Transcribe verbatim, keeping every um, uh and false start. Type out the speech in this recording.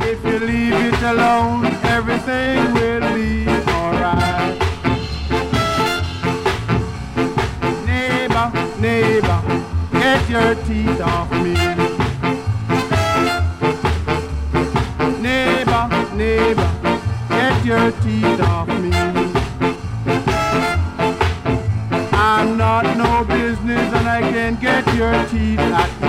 If you leave it alone, everything will be alright. Neighbor, neighbor, get your teeth off me. Neighbor, neighbor, get your teeth off me. I'm not no business and I can get your teeth at me.